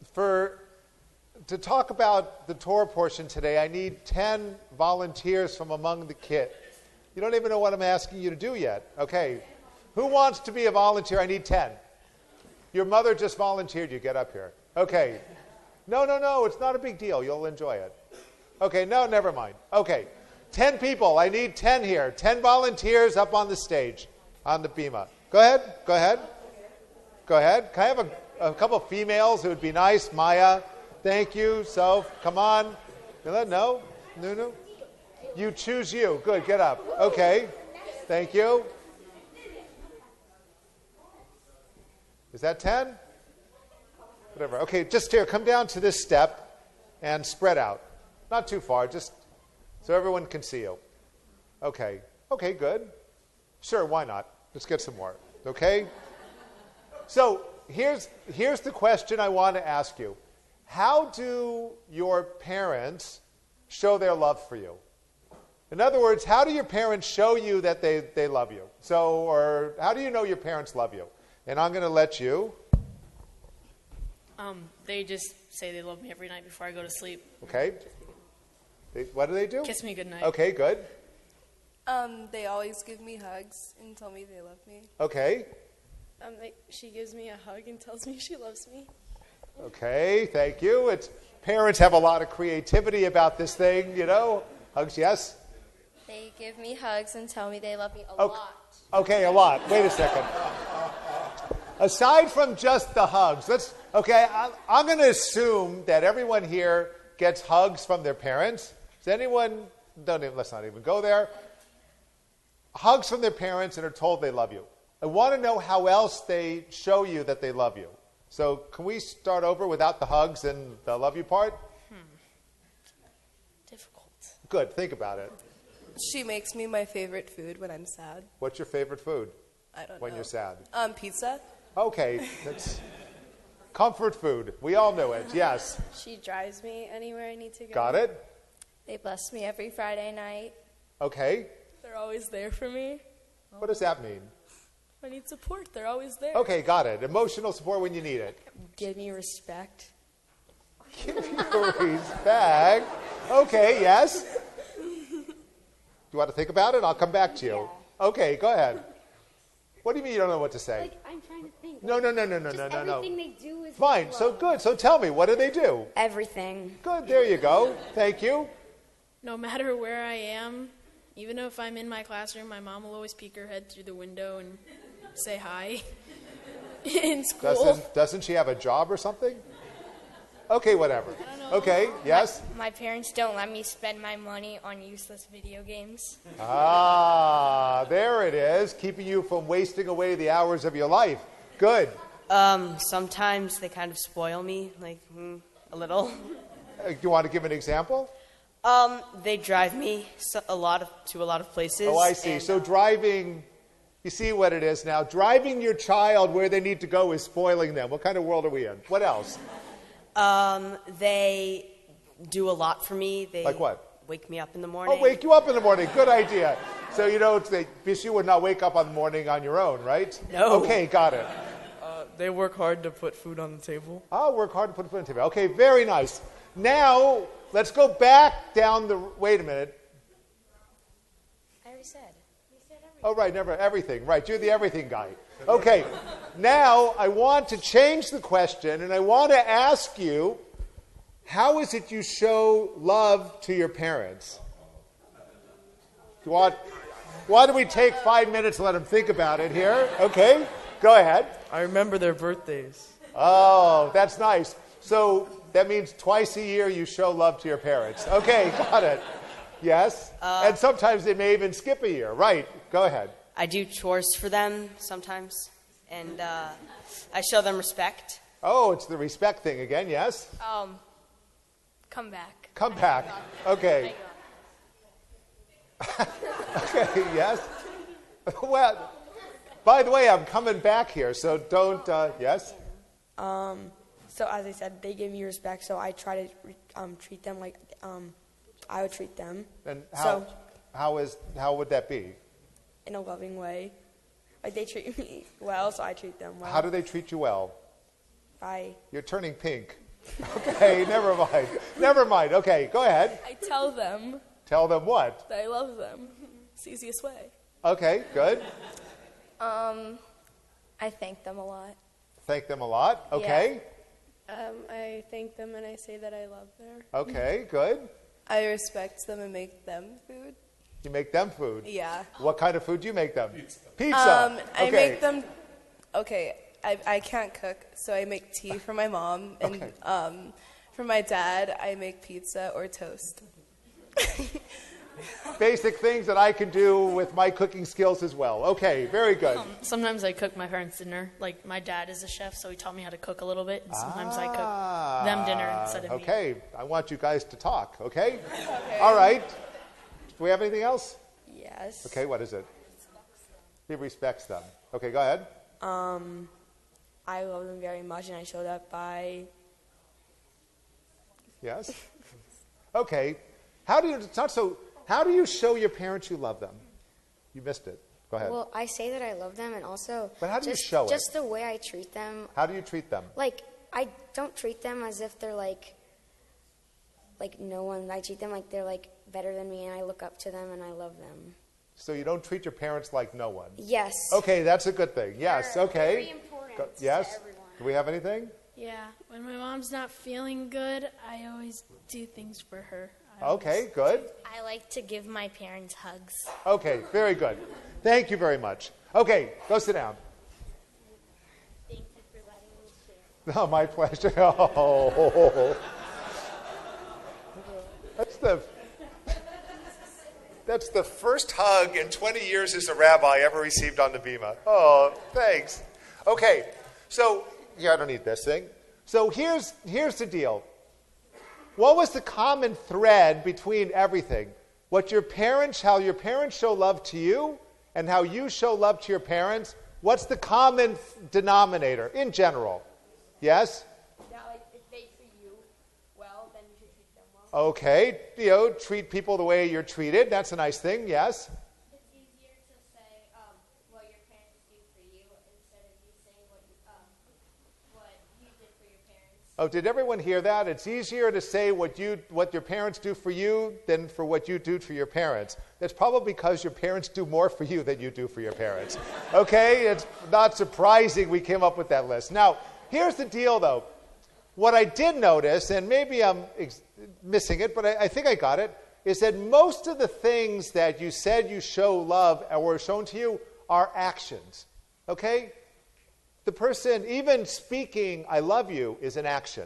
To talk about the Torah portion today, I need 10 volunteers from among the kit. You don't even know what I'm asking you to do yet. Okay. Who wants to be a volunteer? I need 10. Your mother just volunteered you. Get up here. Okay. No. It's not a big deal. You'll enjoy it. Okay. No, never mind. Okay. 10 people. I need 10 here. 10 volunteers up on the stage, on the bima. Go ahead. Can I have a couple of females? It would be nice. Maya. Thank you. So, come on. No. You choose you. Good. Get up. Okay. Thank you. Is that 10? Whatever. Okay, just here. Come down to this step and spread out. Not too far, just so everyone can see you. Okay. Okay, good. Sure, why not? Let's get some more. Okay? So, here's the question I want to ask you. How do your parents show their love for you? In other words, how do your parents show you that they love you? Or how do you know your parents love you? And I'm going to let you. They just say they love me every night before I go to sleep. Okay. What do they do? Kiss me goodnight. Okay, good. They always give me hugs and tell me they love me. Okay. She gives me a hug and tells me she loves me. Okay, thank you. Parents have a lot of creativity about this thing, you know. Hugs, yes? They give me hugs and tell me they love me a lot. Okay, a lot. Wait a second. Aside from just the hugs, I'm going to assume that everyone here gets hugs from their parents. Does anyone, let's not even go there. Hugs from their parents and are told they love you. I want to know how else they show you that they love you. So can we start over without the hugs and the love you part? Difficult. Good, think about it. She makes me my favorite food when I'm sad. What's your favorite food? I don't know. When you're sad? Pizza. Okay, that's comfort food. We all know it, yes. She drives me anywhere I need to go. Got it? They bless me every Friday night. Okay. They're always there for me. What does that mean? If I need support, they're always there. Okay, got it. Emotional support when you need it. Give me respect. Give you respect. Okay, yes. Do you want to think about it? I'll come back to you. Yeah. Okay, go ahead. What do you mean you don't know what to say? Like, I'm trying to think. No. Everything they do is Fine, so good. So tell me, what do they do? Everything. Good, there you go. Thank you. No matter where I am, even if I'm in my classroom, my mom will always peek her head through the window and say hi. In school. Doesn't she have a job or something? Okay, whatever. Okay, yes? My parents don't let me spend my money on useless video games. Ah, there it is, keeping you from wasting away the hours of your life. Good. Sometimes they kind of spoil me, a little. Do you want to give an example? They drive me to a lot of places. Oh, I see. So driving, you see what it is now. Driving your child where they need to go is spoiling them. What kind of world are we in? What else? They do a lot for me. They like what? Wake me up in the morning. Oh, wake you up in the morning. Good idea. So because you would not wake up in the morning on your own, right? No. Okay, got it. They work hard to put food on the table. Oh, work hard to put food on the table. Okay, very nice. Now, let's go back down wait a minute. I already said. Oh, right, everything. Right, you're the everything guy. Okay, now I want to change the question, and I want to ask you, how is it you show love to your parents? Why don't we take 5 minutes and let them think about it here? Okay, go ahead. I remember their birthdays. Oh, that's nice. So that means twice a year you show love to your parents. Okay, got it. Yes? And sometimes they may even skip a year. Right, go ahead. I do chores for them sometimes, and I show them respect. Oh, it's the respect thing again, yes? Come back. Come back. Okay. Okay, yes? Well, by the way, I'm coming back here, so don't, yes? So as I said, they give me respect, so I try to treat them like I would treat them. And how would that be? In a loving way. Like, they treat me well, so I treat them well. How do they treat you well? By... You're turning pink. Okay, never mind. Never mind. Okay, go ahead. I tell them Tell them what? that I love them. It's the easiest way. Okay, good. I thank them a lot. Thank them a lot. Okay. I thank them and I say that I love them. Okay, good. I respect them and make them food. You make them food. Yeah. What kind of food do you make them? Pizza. I Okay. make them. Okay, I can't cook, so I make tea for my mom, and Okay. for my dad, I make pizza or toast. Basic things that I can do with my cooking skills as well. Okay, very good. Sometimes I cook my parents' dinner. Like, my dad is a chef, so he taught me how to cook a little bit. And sometimes I cook them dinner instead of me. Okay, I want you guys to talk, okay? All right. Do we have anything else? Yes. Okay, what is it? He respects them. Okay, go ahead. I love them very much, and I show that by Yes? Okay. How do you show your parents you love them? You missed it. Go ahead. Well, I say that I love them, and also But how do you just, show it? just the way I treat them. How do you treat them? Like, I don't treat them as if they're like no one. I treat them like they're like better than me, and I look up to them, and I love them. So you don't treat your parents like no one? Yes. Okay, that's a good thing. Yes, They're okay. very important to yes? everyone. Do we have anything? Yeah, when my mom's not feeling good, I always do things for her. Okay, good. I like to give my parents hugs. Okay, very good. Thank you very much. Okay, go sit down. Thank you for letting me share. Oh, my pleasure. Oh. That's the first hug in 20 years as a rabbi ever received on the Bima. Oh, thanks. Okay, so, yeah, I don't need this thing. So here's the deal. What was the common thread between everything? How your parents show love to you, and how you show love to your parents. What's the common denominator in general? Yes? Yeah, like if they treat you well, then you should treat them well. Okay, treat people the way you're treated. That's a nice thing, yes? It's easier to say what your parents do for you instead of you saying what you did for your parents. Oh, did everyone hear that? It's easier to say what your parents do for you than for what you do for your parents. That's probably because your parents do more for you than you do for your parents. Okay? It's not surprising we came up with that list. Now, here's the deal, though. What I did notice, and maybe I'm missing it, but I think I got it, is that most of the things that you said you show love or were shown to you are actions. Okay? The person, even speaking, I love you, is an action.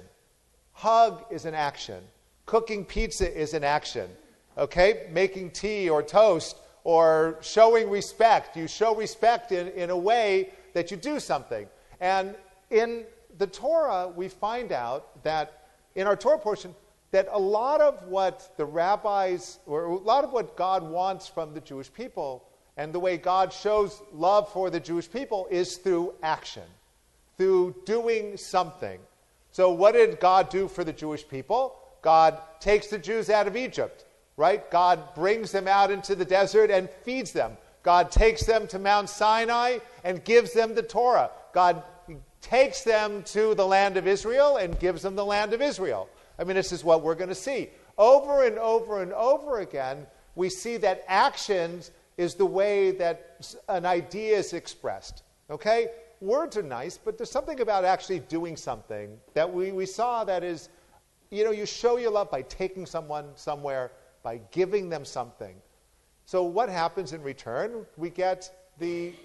Hug is an action. Cooking pizza is an action. Okay? Making tea or toast or showing respect. You show respect in a way that you do something. And in the Torah, we find out that, in our Torah portion, that a lot of what the rabbis, or a lot of what God wants from the Jewish people, and the way God shows love for the Jewish people is through action, through doing something. So what did God do for the Jewish people? God takes the Jews out of Egypt, right? God brings them out into the desert and feeds them. God takes them to Mount Sinai and gives them the Torah. God takes them to the land of Israel and gives them the land of Israel. I mean, this is what we're going to see. Over and over and over again, we see that actions is the way that an idea is expressed. Okay? Words are nice, but there's something about actually doing something that we saw that is, you show your love by taking someone somewhere, by giving them something. So what happens in return? We get the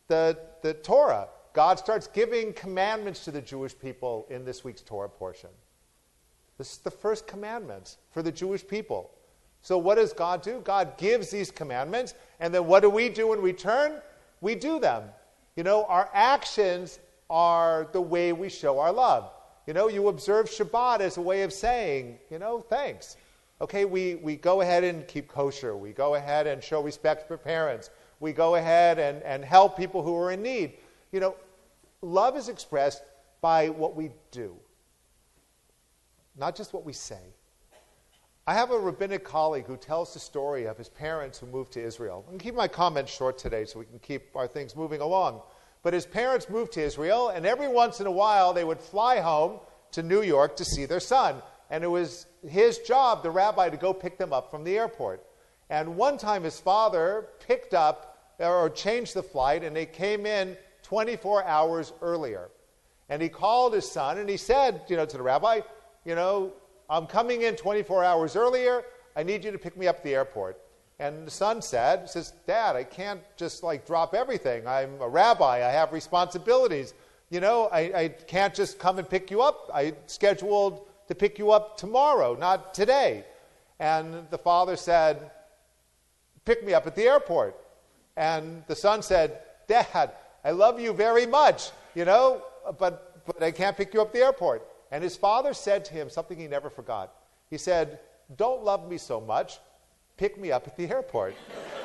Torah. God starts giving commandments to the Jewish people in this week's Torah portion. This is the first commandments for the Jewish people. So what does God do? God gives these commandments, and then what do we do in return? We do them. Our actions are the way we show our love. You observe Shabbat as a way of saying, thanks. Okay, we go ahead and keep kosher. We go ahead and show respect for parents. We go ahead and help people who are in need. Love is expressed by what we do, not just what we say. I have a rabbinic colleague who tells the story of his parents who moved to Israel. I'm going to keep my comments short today so we can keep our things moving along. But his parents moved to Israel, and every once in a while they would fly home to New York to see their son. And it was his job, the rabbi, to go pick them up from the airport. And one time his father picked up or changed the flight, and they came in 24 hours earlier. And he called his son and he said, to the rabbi, I'm coming in 24 hours earlier. I need you to pick me up at the airport. And the son says, Dad, I can't just drop everything. I'm a rabbi. I have responsibilities. I can't just come and pick you up. I scheduled to pick you up tomorrow, not today. And the father said, pick me up at the airport. And the son said, Dad, I love you very much, but I can't pick you up at the airport. And his father said to him something he never forgot. He said, don't love me so much. Pick me up at the airport.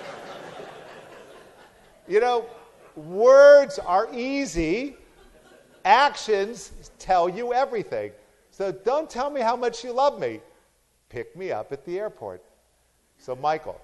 Words are easy. Actions tell you everything. So don't tell me how much you love me. Pick me up at the airport. So Michael,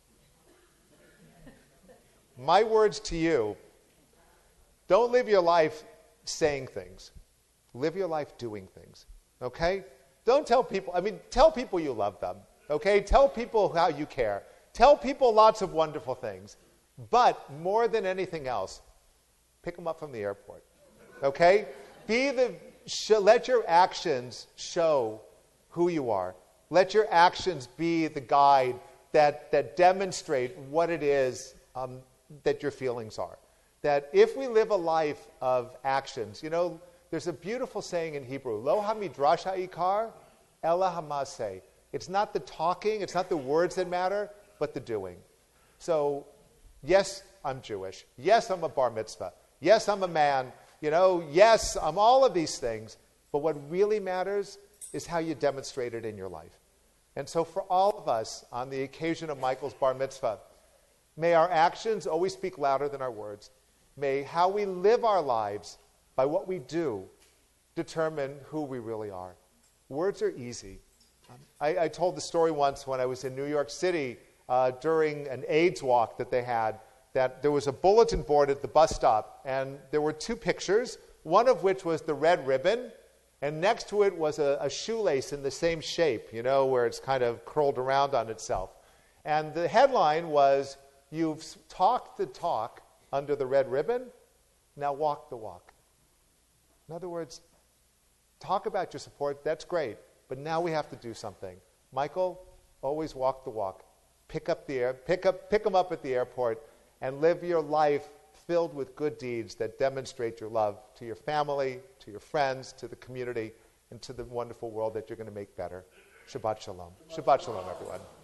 my words to you, don't live your life saying things. Live your life doing things. Okay? Don't tell people, tell people you love them. Okay? Tell people how you care. Tell people lots of wonderful things. But more than anything else, pick them up from the airport. Okay? Let your actions show who you are. Let your actions be the guide that demonstrate what it is that your feelings are. That if we live a life of actions, there's a beautiful saying in Hebrew, Lo hamidrash ha'ikar, ela hamaseh. It's not the talking, it's not the words that matter, but the doing. So, yes, I'm Jewish. Yes, I'm a bar mitzvah. Yes, I'm a man. Yes, I'm all of these things. But what really matters is how you demonstrate it in your life. And so for all of us, on the occasion of Michael's bar mitzvah, may our actions always speak louder than our words. May how we live our lives by what we do determine who we really are. Words are easy. I told the story once when I was in New York City during an AIDS walk that they had, that there was a bulletin board at the bus stop, and there were two pictures, one of which was the red ribbon, and next to it was a shoelace in the same shape, where it's kind of curled around on itself. And the headline was, you've talked the talk under the red ribbon, now walk the walk. In other words, talk about your support, that's great, but now we have to do something. Michael, always walk the walk. Pick them up at the airport, and live your life filled with good deeds that demonstrate your love to your family, to your friends, to the community, and to the wonderful world that you're going to make better. Shabbat shalom. Shabbat shalom, everyone.